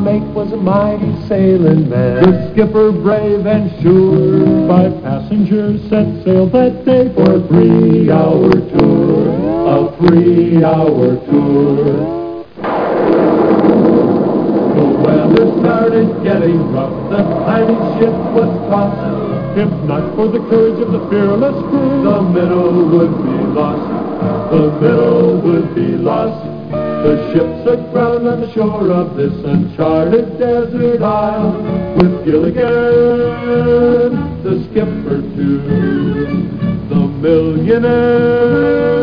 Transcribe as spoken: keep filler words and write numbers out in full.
mate was a mighty sailing man. The skipper brave and sure. Five passengers set sail that day for a three-hour tour. A three-hour tour. The weather started getting rough. The tiny ship was tossed. If not for the courage of the fearless crew, the minnow would be lost. The minnow would be lost. The ship's aground on the shore of this uncharted desert isle, with Gilligan, the skipper too, the millionaire.